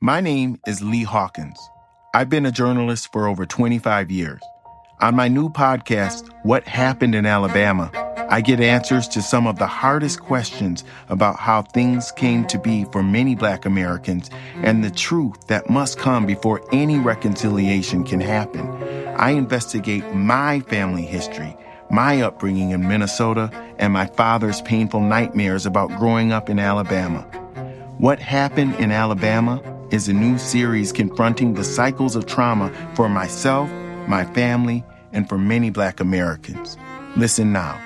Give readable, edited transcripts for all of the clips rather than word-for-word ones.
My name is Lee Hawkins. I've been a journalist for over 25 years. On my new podcast, What Happened in Alabama, I get answers to some of the hardest questions about how things came to be for many Black Americans and the truth that must come before any reconciliation can happen. I investigate my family history, my upbringing in Minnesota, and my father's painful nightmares about growing up in Alabama. What Happened in Alabama is a new series confronting the cycles of trauma for myself, my family, and for many Black Americans. Listen now.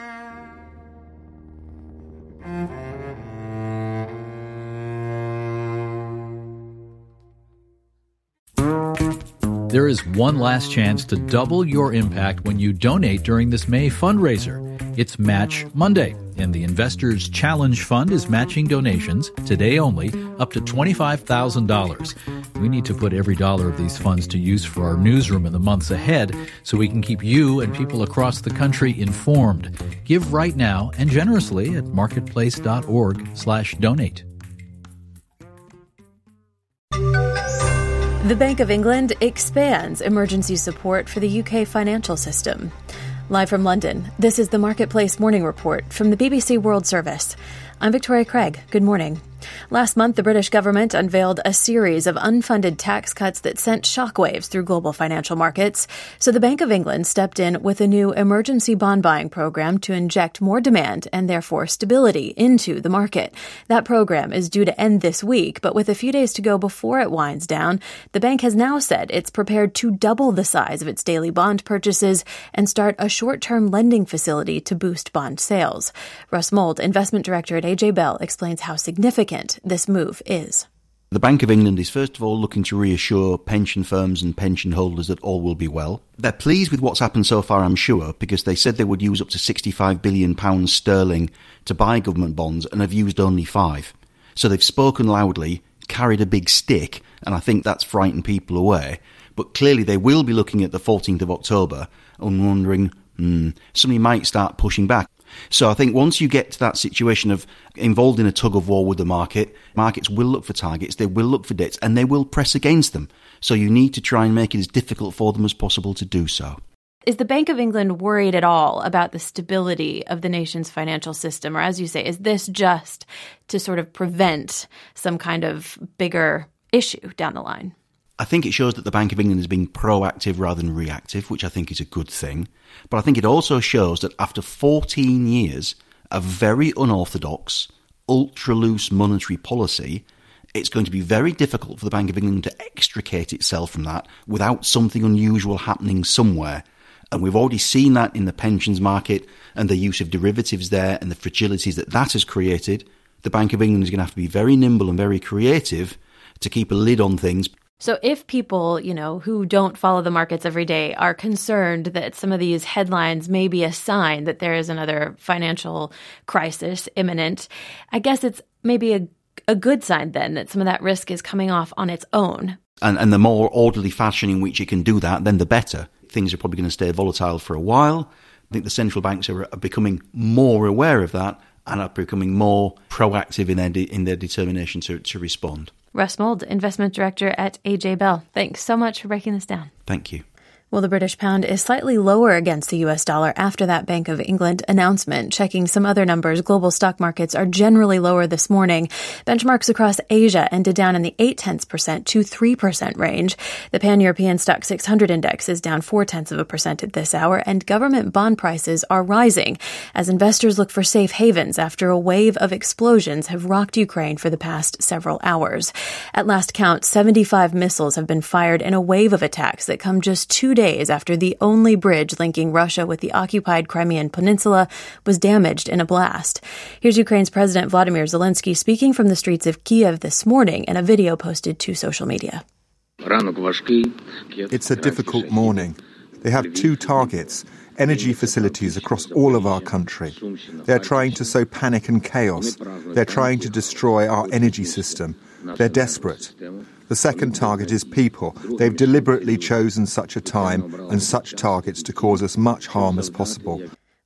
There is one last chance to double your impact when you donate during this May fundraiser. It's Match Monday, and the Investors Challenge Fund is matching donations, today only, up to $25,000. We need to put every dollar of these funds to use for our newsroom in the months ahead so we can keep you and people across the country informed. Give right now and generously at marketplace.org/donate. The Bank of England expands emergency support for the UK financial system. Live from London, this is the Marketplace Morning Report from the BBC World Service. I'm Victoria Craig. Good morning. Last month, the British government unveiled a series of unfunded tax cuts that sent shockwaves through global financial markets. So the Bank of England stepped in with a new emergency bond buying program to inject more demand and therefore stability into the market. That program is due to end this week, but with a few days to go before it winds down, the bank has now said it's prepared to double the size of its daily bond purchases and start a short-term lending facility to boost bond sales. Russ Mould, investment director at AJ Bell, explains how significant this move is. The Bank of England is first of all looking to reassure pension firms and pension holders that all will be well. They're pleased with what's happened so far, I'm sure, because they said they would use up to £65 billion sterling to buy government bonds and have used only 5. So they've spoken loudly, carried a big stick, and I think that's frightened people away. But clearly they will be looking at the 14th of October and wondering, somebody might start pushing back. So I think once you get to that situation of involved in a tug of war with the market, markets will look for targets, they will look for dates, and they will press against them. So you need to try and make it as difficult for them as possible to do so. Is the Bank of England worried at all about the stability of the nation's financial system? Or as you say, is this just to sort of prevent some kind of bigger issue down the line? I think it shows that the Bank of England is being proactive rather than reactive, which I think is a good thing. But I think it also shows that after 14 years of very unorthodox, ultra-loose monetary policy, it's going to be very difficult for the Bank of England to extricate itself from that without something unusual happening somewhere. And we've already seen that in the pensions market and the use of derivatives there and the fragilities that that has created. The Bank of England is going to have to be very nimble and very creative to keep a lid on things. So if people, who don't follow the markets every day are concerned that some of these headlines may be a sign that there is another financial crisis imminent, I guess it's maybe a good sign then that some of that risk is coming off on its own. And the more orderly fashion in which you can do that, then the better. Things are probably going to stay volatile for a while. I think the central banks are becoming more aware of that and are becoming more proactive in their determination to respond. Russ Mould, investment director at AJ Bell. Thanks so much for breaking this down. Thank you. Well, the British pound is slightly lower against the U.S. dollar after that Bank of England announcement. Checking some other numbers, global stock markets are generally lower this morning. Benchmarks across Asia ended down in the 0.8% to 3% range. The Pan-European Stock 600 index is down 0.4% at this hour, and government bond prices are rising as investors look for safe havens after a wave of explosions have rocked Ukraine for the past several hours. At last count, 75 missiles have been fired in a wave of attacks that come just 2 days after the only bridge linking Russia with the occupied Crimean Peninsula was damaged in a blast. Here's Ukraine's President Vladimir Zelensky speaking from the streets of Kiev this morning in a video posted to social media. It's a difficult morning. They have 2 targets, energy facilities across all of our country. They're trying to sow panic and chaos. They're trying to destroy our energy system. They're desperate. The second target is people. They've deliberately chosen such a time and such targets to cause as much harm as possible.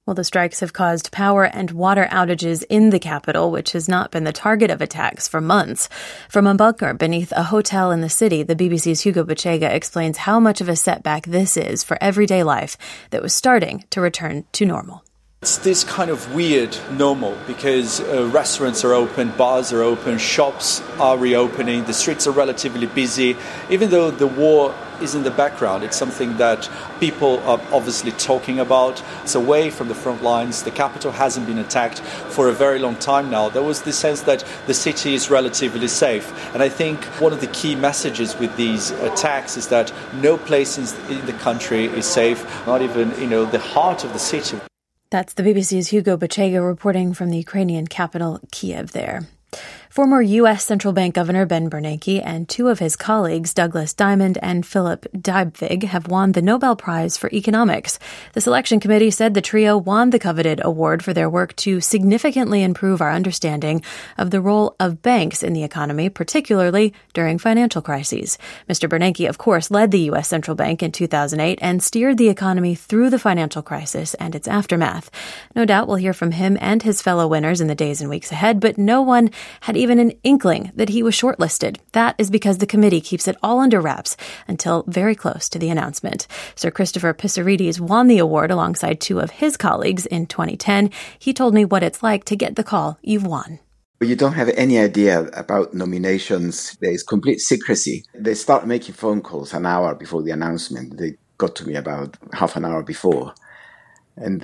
Well, the strikes have caused power and water outages in the capital, which has not been the target of attacks for months. From a bunker beneath a hotel in the city, the BBC's Hugo Bachega explains how much of a setback this is for everyday life that was starting to return to normal. It's this kind of weird normal because restaurants are open, bars are open, shops are reopening, the streets are relatively busy. Even though the war is in the background, it's something that people are obviously talking about. It's away from the front lines. The capital hasn't been attacked for a very long time now. There was this sense that the city is relatively safe. And I think one of the key messages with these attacks is that no place in the country is safe, not even, the heart of the city. That's the BBC's Hugo Bachega reporting from the Ukrainian capital, Kiev there. Former U.S. Central Bank Governor Ben Bernanke and two of his colleagues, Douglas Diamond and Philip Dybvig, have won the Nobel Prize for Economics. The selection committee said the trio won the coveted award for their work to significantly improve our understanding of the role of banks in the economy, particularly during financial crises. Mr. Bernanke, of course, led the U.S. Central Bank in 2008 and steered the economy through the financial crisis and its aftermath. No doubt we'll hear from him and his fellow winners in the days and weeks ahead, but no one had even an inkling that he was shortlisted. That is because the committee keeps it all under wraps until very close to the announcement. Sir Christopher Pissarides won the award alongside two of his colleagues in 2010. He told me what it's like to get the call, "You've won." You don't have any idea about nominations. There is complete secrecy. They start making phone calls an hour before the announcement. They got to me about half an hour before. And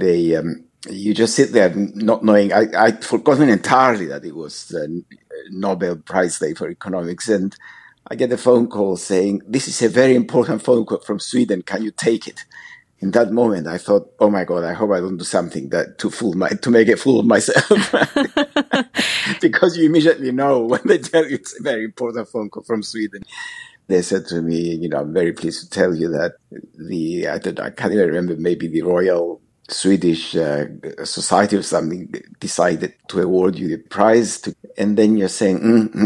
you just sit there not knowing. I'd forgotten entirely that it was the Nobel Prize Day for Economics. And I get a phone call saying, "This is a very important phone call from Sweden. Can you take it?" In that moment, I thought, "Oh my God, I hope I don't do something to make a fool of myself." Because you immediately know when they tell you it's a very important phone call from Sweden. They said to me, "I'm very pleased to tell you that I can't even remember, maybe the Royal Swedish Society or something decided to award you the prize." And then you're saying,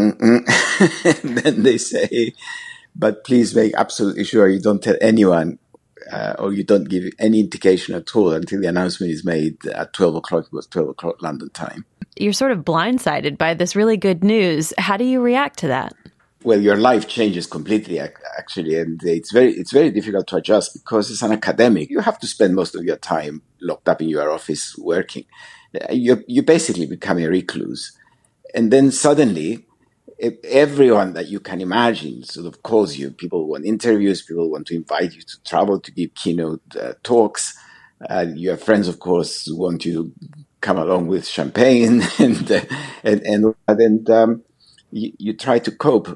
and then they say, "But please make absolutely sure you don't tell anyone or you don't give any indication at all until the announcement is made at 12 o'clock. It was 12 o'clock London time." You're sort of blindsided by this really good news. How do you react to that? Well, your life changes completely, actually, and it's very difficult to adjust because as an academic, you have to spend most of your time locked up in your office working. You basically become a recluse. And then suddenly, everyone that you can imagine sort of calls you. People want interviews, people want to invite you to travel to give keynote talks. Your friends, of course, want you to come along with champagne, and you try to cope.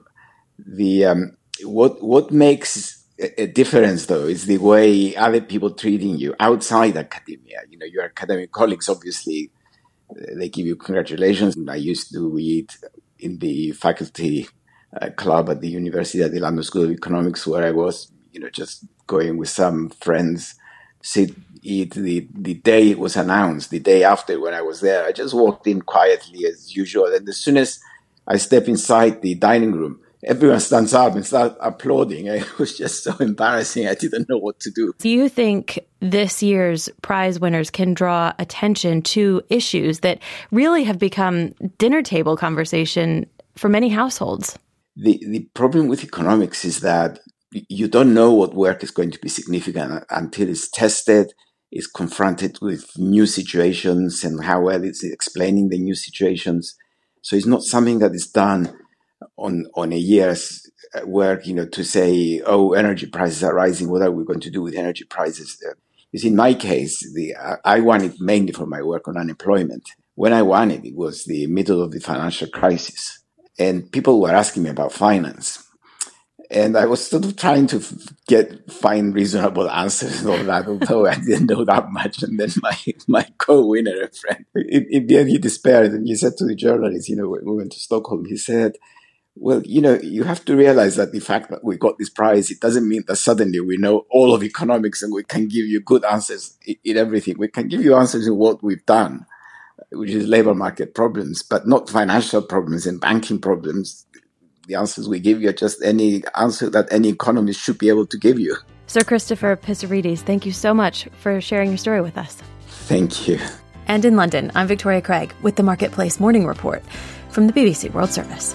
What makes a difference, though, is the way other people treating you outside academia. Your academic colleagues, obviously, they give you congratulations. I used to eat in the faculty club at the University at the London School of Economics, where I was, just going with some friends, eat the day it was announced, the day after when I was there. I just walked in quietly as usual. And as soon as I step inside the dining room, everyone stands up and starts applauding. It was just so embarrassing. I didn't know what to do. Do you think this year's prize winners can draw attention to issues that really have become dinner table conversation for many households? The problem with economics is that you don't know what work is going to be significant until it's tested, is confronted with new situations and how well it's explaining the new situations. So it's not something that is done on a year's work, to say, "Oh, energy prices are rising. What are we going to do with energy prices?" You see, in my case, I won it mainly for my work on unemployment. When I won it, it was the middle of the financial crisis. And people were asking me about finance. And I was sort of trying to find reasonable answers and all that, although I didn't know that much. And then my co-winner, a friend, in the end he despaired and he said to the journalist, when we went to Stockholm, he said, "Well, you have to realize that the fact that we got this prize, it doesn't mean that suddenly we know all of economics and we can give you good answers in everything. We can give you answers in what we've done, which is labor market problems, but not financial problems and banking problems. The answers we give you are just any answer that any economist should be able to give you." Sir Christopher Pissarides, thank you so much for sharing your story with us. Thank you. And in London, I'm Victoria Craig with the Marketplace Morning Report from the BBC World Service.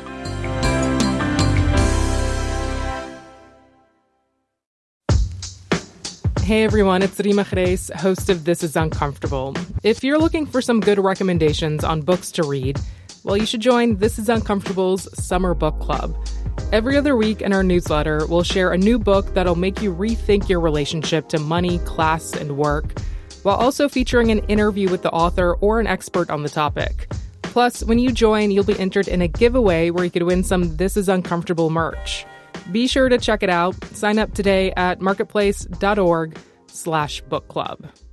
Hey everyone, it's Rima Reis, host of This Is Uncomfortable. If you're looking for some good recommendations on books to read, well, you should join This Is Uncomfortable's Summer Book Club. Every other week in our newsletter, we'll share a new book that'll make you rethink your relationship to money, class, and work, while also featuring an interview with the author or an expert on the topic. Plus, when you join, you'll be entered in a giveaway where you could win some This Is Uncomfortable merch. Be sure to check it out. Sign up today at marketplace.org/book club.